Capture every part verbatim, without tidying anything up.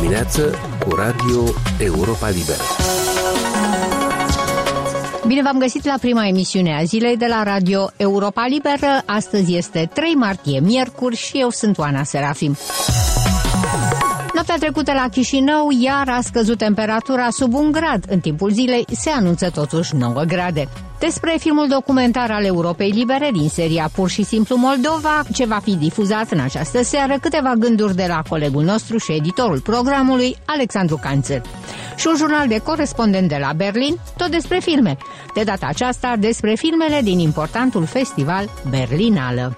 dimineață cu Radio Europa Liberă. Bine v-am găsit la prima emisiune a zilei de la Radio Europa Liberă. Astăzi este trei martie, miercuri, și eu sunt Oana Serafim. Noaptea trecută la Chișinău iar a scăzut temperatura sub un grad. În timpul zilei se anunță totuși nouă grade. Despre filmul documentar al Europei Libere din seria Pur și simplu Moldova, ce va fi difuzat în această seară, câteva gânduri de la colegul nostru și editorul programului, Alexandru Canțăr. Și un jurnal de corespondent de la Berlin, tot despre filme. De data aceasta despre filmele din importantul festival Berlinală.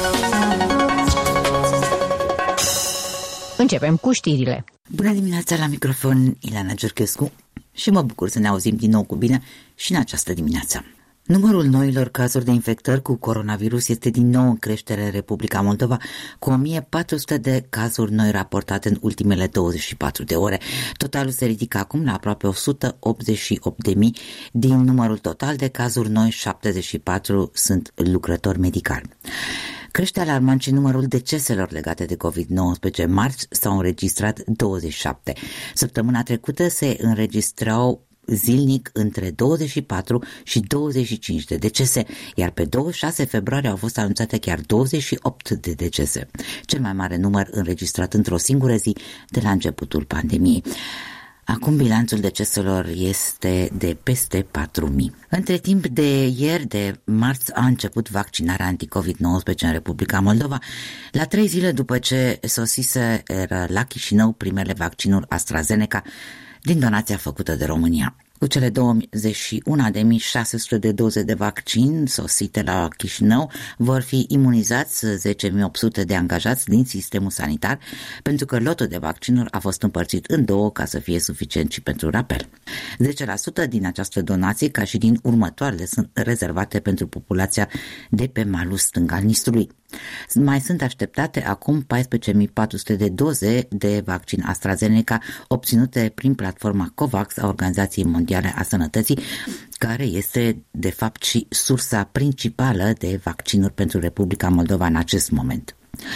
Începem cu știrile. Bună dimineața, la microfon Ileana Giurchescu și mă bucur să ne auzim din nou cu bine și în această dimineață. Numărul noilor cazuri de infectări cu coronavirus este din nou în creștere în Republica Moldova, cu o mie patru sute de cazuri noi raportate în ultimele douăzeci și patru de ore. Totalul se ridică acum la aproape o sută optzeci și opt de mii. Din numărul total de cazuri noi, șaptezeci și patru sunt lucrători medicali. Crește alarmant și numărul deceselor legate de covid nouăsprezece. Marți s-au înregistrat douăzeci și șapte. Săptămâna trecută se înregistrau zilnic între douăzeci și patru și douăzeci și cinci de decese, iar pe douăzeci și șase februarie au fost anunțate chiar douăzeci și opt de decese, cel mai mare număr înregistrat într-o singură zi de la începutul pandemiei. Acum bilanțul deceselor este de peste patru mii. Între timp de ieri, de marți, a început vaccinarea anti-covid nouăsprezece în Republica Moldova, la trei zile după ce sosise la Chișinău primele vaccinuri AstraZeneca din donația făcută de România. Cu cele douăzeci și unu de mii șase sute de doze de vaccin sosite la Chișinău, vor fi imunizați zece mii opt sute de angajați din sistemul sanitar, pentru că lotul de vaccinuri a fost împărțit în două ca să fie suficient și pentru rapel. zece la sută din această donație, ca și din următoarele, sunt rezervate pentru populația de pe malul stâng al Nistrului. Mai sunt așteptate acum paisprezece mii patru sute de doze de vaccin AstraZeneca obținute prin platforma COVAX a Organizației Mondiale a Sănătății, care este de fapt și sursa principală de vaccinuri pentru Republica Moldova în acest moment.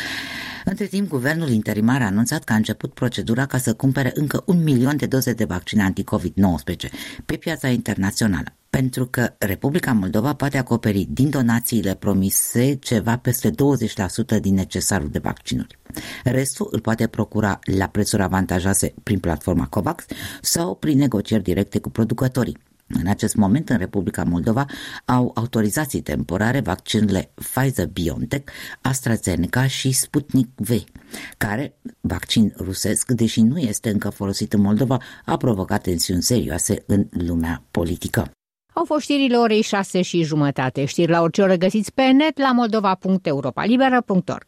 Între timp, guvernul interimar a anunțat că a început procedura ca să cumpere încă un milion de doze de vaccin anti-covid nouăsprezece pe piața internațională, pentru că Republica Moldova poate acoperi din donațiile promise ceva peste douăzeci la sută din necesarul de vaccinuri. Restul îl poate procura la prețuri avantajoase prin platforma COVAX sau prin negocieri directe cu producătorii. În acest moment, în Republica Moldova, au autorizații temporare vaccinurile Pfizer-BioNTech, AstraZeneca și Sputnik V, care, vaccin rusesc, deși nu este încă folosit în Moldova, a provocat tensiuni serioase în lumea politică. Au fost știrile orei șase și jumătate. Știri la orice oră găsiți pe net la moldova punct europa liberă punct org.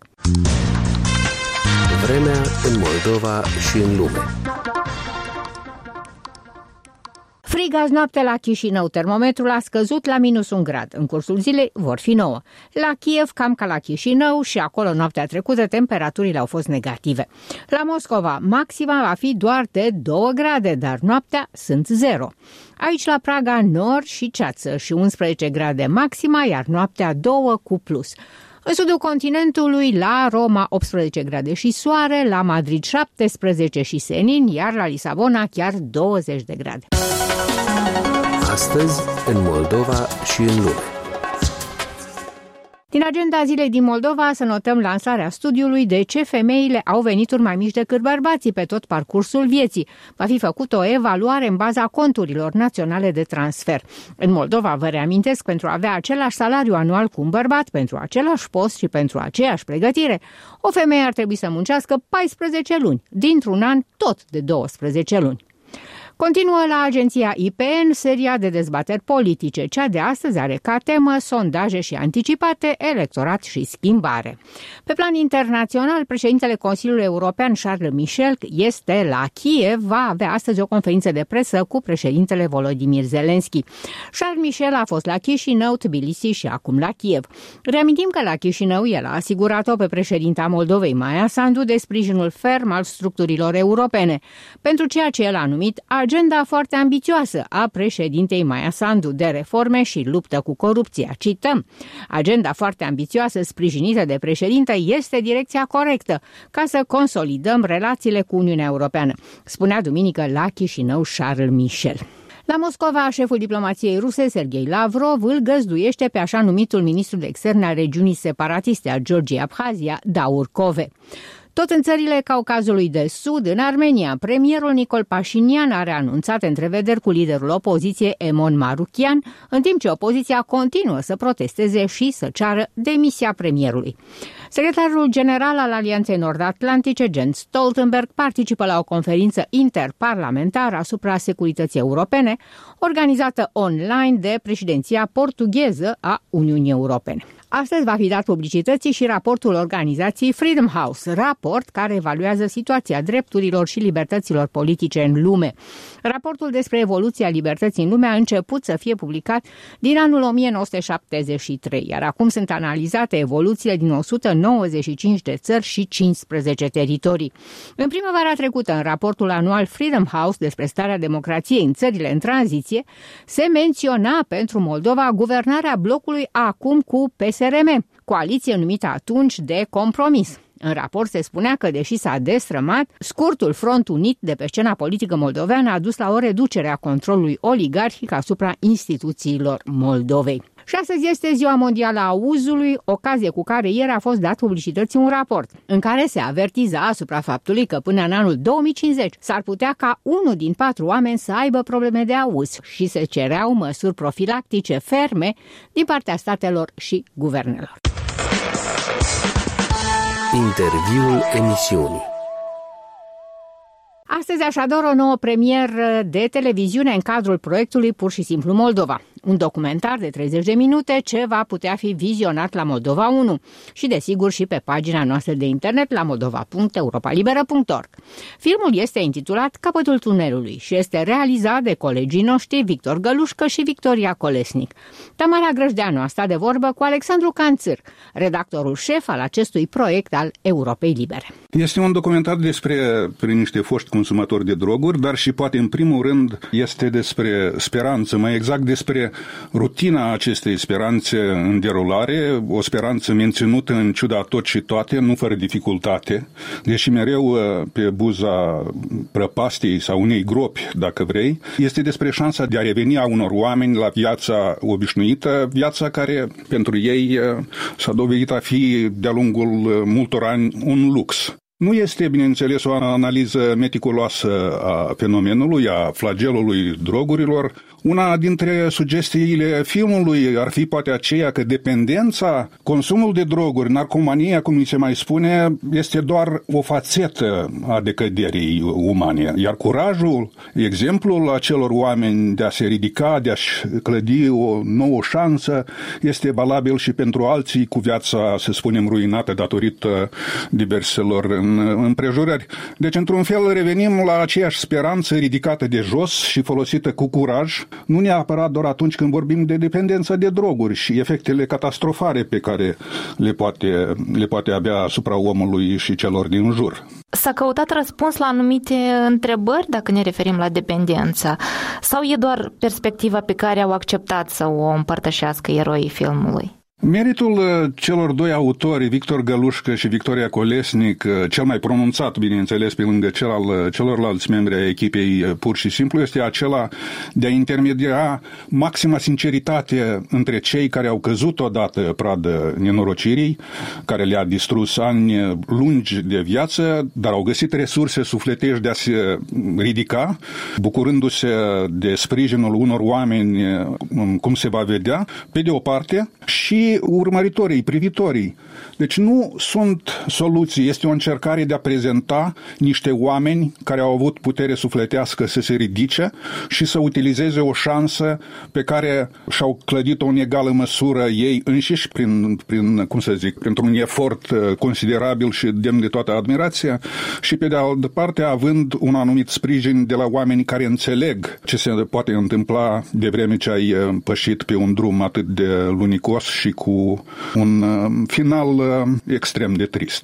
Vremea în Moldova și în lume. Frig azi noapte la Chișinău, termometrul a scăzut la minus un grad. În cursul zilei vor fi nouă. La Kiev, cam ca la Chișinău, și acolo noaptea trecută temperaturile au fost negative. La Moscova, maxima va fi doar de două grade, dar noaptea sunt zero. Aici la Praga, nor și ceață și unsprezece grade maxima, iar noaptea două cu plus. În sudul continentului, la Roma optsprezece grade și soare, la Madrid șaptesprezece și senin, iar la Lisabona chiar douăzeci de grade. Astăzi, în Moldova și în lume. Din agenda zilei din Moldova să notăm lansarea studiului de ce femeile au venituri mai mici decât bărbații pe tot parcursul vieții. Va fi făcută o evaluare în baza conturilor naționale de transfer. În Moldova, vă reamintesc, pentru a avea același salariu anual cu un bărbat, pentru același post și pentru aceeași pregătire, o femeie ar trebui să muncească paisprezece luni, dintr-un an tot de douăsprezece luni. Continuă la agenția I P N seria de dezbateri politice. Cea de astăzi are ca temă sondaje și anticipate, electorat și schimbare. Pe plan internațional, președintele Consiliului European Charles Michel este la Kiev. Va avea astăzi o conferință de presă cu președintele Volodymyr Zelensky. Charles Michel a fost la Chișinău, Tbilisi și acum la Kiev. Reamintim că la Chișinău el a asigurat-o pe președinta Moldovei, Maia Sandu, de sprijinul ferm al structurilor europene pentru ceea ce el a numit agenda foarte ambițioasă a președintei Maia Sandu de reforme și luptă cu corupția. Cităm: agenda foarte ambițioasă sprijinită de președinte este direcția corectă ca să consolidăm relațiile cu Uniunea Europeană, spunea duminică la Chișinău Charles Michel. La Moscova, șeful diplomației ruse, Sergei Lavrov, îl găzduiește pe așa numitul ministru de externe al regiunii separatiste a Georgiei Abhazia, Daur Kove. Tot în țările Caucazului de Sud, în Armenia, premierul Nicol Pașinian are anunțat întrevederi cu liderul opoziției Emon Maruchian, în timp ce opoziția continuă să protesteze și să ceară demisia premierului. Secretarul general al Alianței Nord-Atlantice, Jens Stoltenberg, participă la o conferință interparlamentară asupra securității europene, organizată online de președinția portugheză a Uniunii Europene. Astăzi va fi dat publicității și raportul organizației Freedom House, raport care evaluează situația drepturilor și libertăților politice în lume. Raportul despre evoluția libertății în lume a început să fie publicat din anul o mie nouă sute șaptezeci și trei, iar acum sunt analizate evoluțiile din o sută nouăzeci și cinci de țări și cincisprezece teritorii. În primăvara trecută, în raportul anual Freedom House despre starea democrației în țările în tranziție, se menționa pentru Moldova guvernarea blocului acum cu P S R M, coaliție numită atunci de compromis. În raport se spunea că, deși s-a destrămat, scurtul front unit de pe scena politică moldoveană a dus la o reducere a controlului oligarhic asupra instituțiilor Moldovei. Și astăzi este Ziua Mondială a Auzului, ocazie cu care ieri a fost dat publicității un raport, în care se avertiza asupra faptului că până în anul două mii cincizeci s-ar putea ca unul din patru oameni să aibă probleme de auz și se cereau măsuri profilactice ferme din partea statelor și guvernelor. Interviul emisiunii. Astăzi așadar o nouă premieră de televiziune în cadrul proiectului Pur și simplu Moldova. Un documentar de treizeci de minute ce va putea fi vizionat la Moldova unu și desigur și pe pagina noastră de internet la moldova punct europa liberă punct org. Filmul este intitulat Capătul tunelului și este realizat de colegii noștri Victor Gălușcă și Victoria Colesnic. Tamara Grăjdeanu a stat de vorbă cu Alexandru Canțâr, redactorul șef al acestui proiect al Europei Libere. Este un documentar despre prin niște foști consumatori de droguri, dar și poate în primul rând este despre speranță, mai exact despre rutina acestei speranțe în derulare, o speranță menținută în ciuda tot și toate, nu fără dificultate, deși mereu pe buza prăpastiei sau unei gropi, dacă vrei, este despre șansa de a reveni a unor oameni la viața obișnuită, viața care pentru ei s-a dovedit a fi de-a lungul multor ani un lux. Nu este, bineînțeles, o analiză meticuloasă a fenomenului, a flagelului drogurilor. Una dintre sugestiile filmului ar fi poate aceea că dependența, consumul de droguri, narcomania, cum îi se mai spune, este doar o fațetă a decăderii umane. Iar curajul, exemplul acelor oameni de a se ridica, de a-și clădi o nouă șansă, este valabil și pentru alții cu viața, să spunem, ruinată datorită diverselor împrejurări. Deci, într-un fel, revenim la aceeași speranță ridicată de jos și folosită cu curaj, nu neapărat doar atunci când vorbim de dependența de droguri și efectele catastrofare pe care le poate, le poate avea asupra omului și celor din jur. S-a căutat răspuns la anumite întrebări dacă ne referim la dependență, sau e doar perspectiva pe care au acceptat să o împărtășească eroii filmului? Meritul celor doi autori, Victor Gălușcă și Victoria Colesnic, cel mai pronunțat, bineînțeles, pe lângă cel al celorlalți membri ai echipei Pur și simplu, este acela de a intermedia maxima sinceritate între cei care au căzut odată pradă nenorocirii, care le-a distrus ani lungi de viață, dar au găsit resurse sufletești de a se ridica, bucurându-se de sprijinul unor oameni, cum se va vedea, pe de o parte, și urmăritorii, privitorii. Deci nu sunt soluții, este o încercare de a prezenta niște oameni care au avut putere sufletească să se ridice și să utilizeze o șansă pe care și-au clădit-o în egală măsură ei înșiși prin, prin cum să zic, printr-un efort considerabil și demn de toată admirația și pe de altă parte având un anumit sprijin de la oameni care înțeleg ce se poate întâmpla de vreme ce ai pășit pe un drum atât de lunicos și cu un final extrem de trist.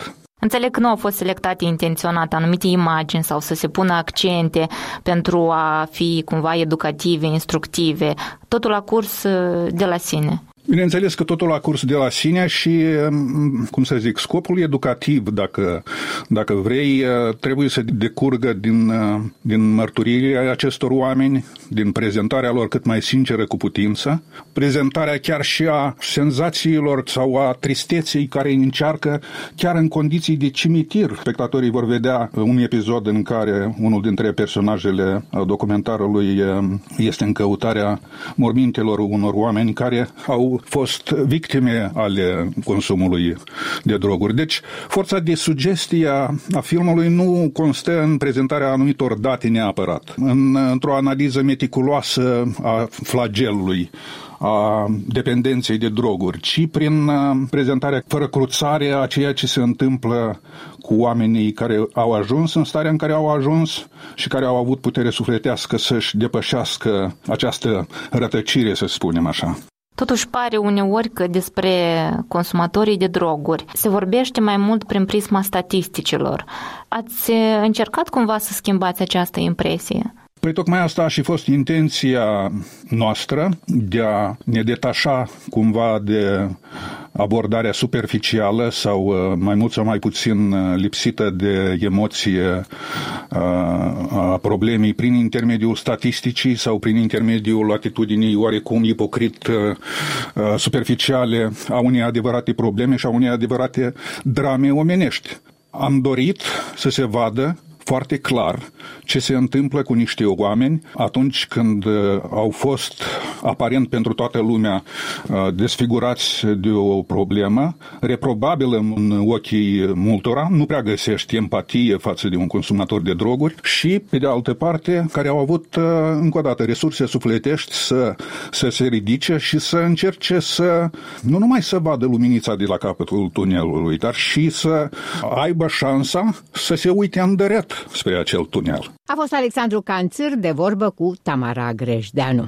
Înțeleg că nu au fost selectate intenționat anumite imagini sau să se pună accente pentru a fi cumva educative, instructive. Totul a curs de la sine. Bineînțeles că totul a curs de la sine și, cum să zic, scopul educativ, dacă, dacă vrei, trebuie să decurgă din, din mărturiile acestor oameni, din prezentarea lor cât mai sinceră cu putință, prezentarea chiar și a senzațiilor sau a tristeței care încearcă chiar în condiții de cimitir. Spectatorii vor vedea un episod în care unul dintre personajele documentarului este în căutarea mormintelor unor oameni care au fost victime ale consumului de droguri. Deci, forța de sugestie a filmului nu constă în prezentarea anumitor date neapărat, în, într-o analiză meticuloasă a flagelului, a dependenței de droguri, ci prin prezentarea fără cruțare a ceea ce se întâmplă cu oamenii care au ajuns în starea în care au ajuns și care au avut putere sufletească să-și depășească această rătăcire, să spunem așa. Totuși pare uneori că despre consumatorii de droguri se vorbește mai mult prin prisma statisticilor. Ați încercat cumva să schimbați această impresie? Păi tocmai asta a și fost intenția noastră, de a ne detașa cumva de abordarea superficială sau mai mult sau mai puțin lipsită de emoție a problemei prin intermediul statisticii sau prin intermediul atitudinii oarecum ipocrit superficiale a unei adevărate probleme și a unei adevărate drame omenești. Am dorit să se vadă foarte clar ce se întâmplă cu niște oameni atunci când au fost aparent pentru toată lumea desfigurați de o problemă, reprobabilă în ochii multora, nu prea găsești empatie față de un consumator de droguri și, pe de altă parte, care au avut, încă o dată, resurse sufletești să, să se ridice și să încerce să, nu numai să vadă luminița de la capătul tunelului, dar și să aibă șansa să se uite îndărât spre acel tunel. A fost Alexandru Canțâr de vorbă cu Tamara Grejdeanu.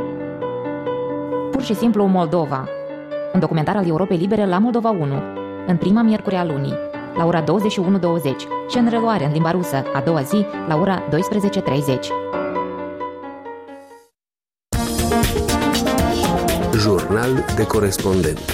Pur și simplu Moldova. Un documentar al Europei Libere la Moldova unu, în prima miercuri a lunii, la ora douăzeci și unu douăzeci și în reluare în limba rusă a doua zi la ora douăsprezece treizeci. Jurnal de corespondent.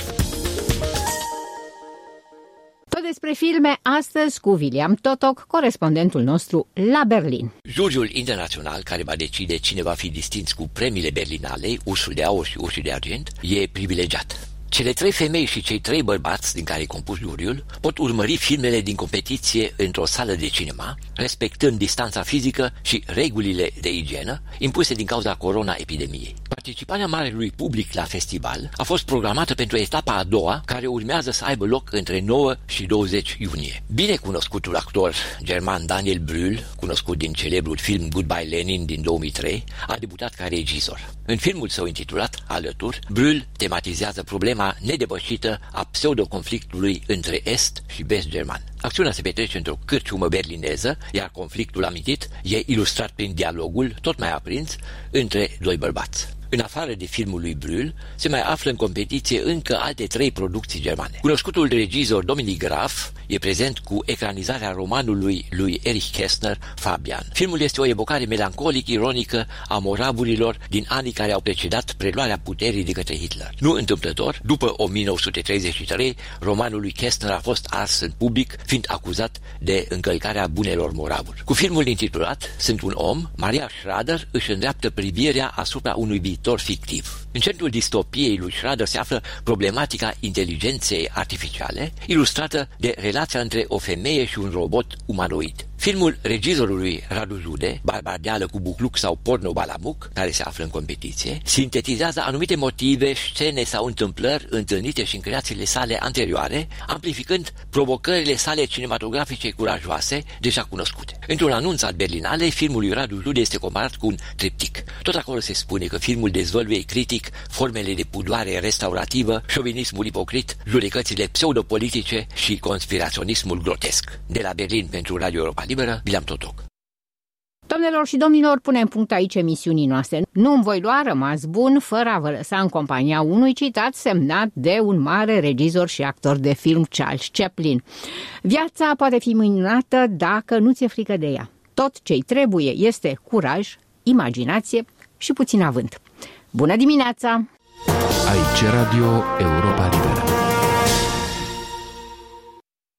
Despre filme astăzi cu William Totoc, corespondentul nostru la Berlin. Juriul internațional care va decide cine va fi distins cu premiile berlinale, Ursul de Aur și Ursul de Argint, e privilegiat. Cele trei femei și cei trei bărbați din care e compus juriul pot urmări filmele din competiție într-o sală de cinema, respectând distanța fizică și regulile de igienă impuse din cauza corona-epidemiei. Participarea marelui public la festival a fost programată pentru etapa a doua, care urmează să aibă loc între nouă și douăzeci iunie. Binecunoscutul actor german Daniel Brühl, cunoscut din celebrul film Goodbye Lenin din două mii trei, a debutat ca regizor. În filmul său intitulat Alături, Brühl tematizează problema nedepășită a pseudo-conflictului între Est și Vest german. Acțiunea se petrece într-o cârciumă berlineză, iar conflictul amintit e ilustrat prin dialogul tot mai aprins între doi bărbați. În afară de filmul lui Brühl, se mai află în competiție încă alte trei producții germane. Cunoscutul regizor Dominik Graf e prezent cu ecranizarea romanului lui Erich Kästner, Fabian. Filmul este o evocare melancolic-ironică a moravurilor din anii care au precedat preluarea puterii de către Hitler. Nu întâmplător, după o mie nouă sute treizeci și trei, romanul lui Kästner a fost ars în public, fiind acuzat de încălcarea bunelor moravuri. Cu filmul intitulat Sunt un om, Maria Schrader își îndreaptă privirea asupra unui viitor fictiv. În centrul distopiei lui Schrader se află problematica inteligenței artificiale, ilustrată de relația între o femeie și un robot umanoid. Filmul regizorului Radu Jude, Barbardeală cu bucluc sau Porno Balamuc, care se află în competiție, sintetizează anumite motive, scene sau întâmplări întâlnite și în creațiile sale anterioare, amplificând provocările sale cinematografice curajoase, deja cunoscute. Într-un anunț al Berlinalei, filmul lui Radu Jude este comparat cu un triptic. Tot acolo se spune că filmul dezvăluie critic formele de pudoare restaurativă, șovinismul ipocrit, judecățile pseudopolitice și conspiraționismul grotesc. De la Berlin pentru Radio Europa Liberă, William Totoc. Domnule Doamnelor și domnilor, punem punct aici emisiunii noastre. Nu-mi voi lua rămas bun fără a vă lăsa în compania unui citat semnat de un mare regizor și actor de film, Charles Chaplin. Viața poate fi minunată dacă nu ți-e frică de ea. Tot ce-i trebuie este curaj, imaginație și puțin avânt. Bună dimineața! Aici Radio Europa Liberă.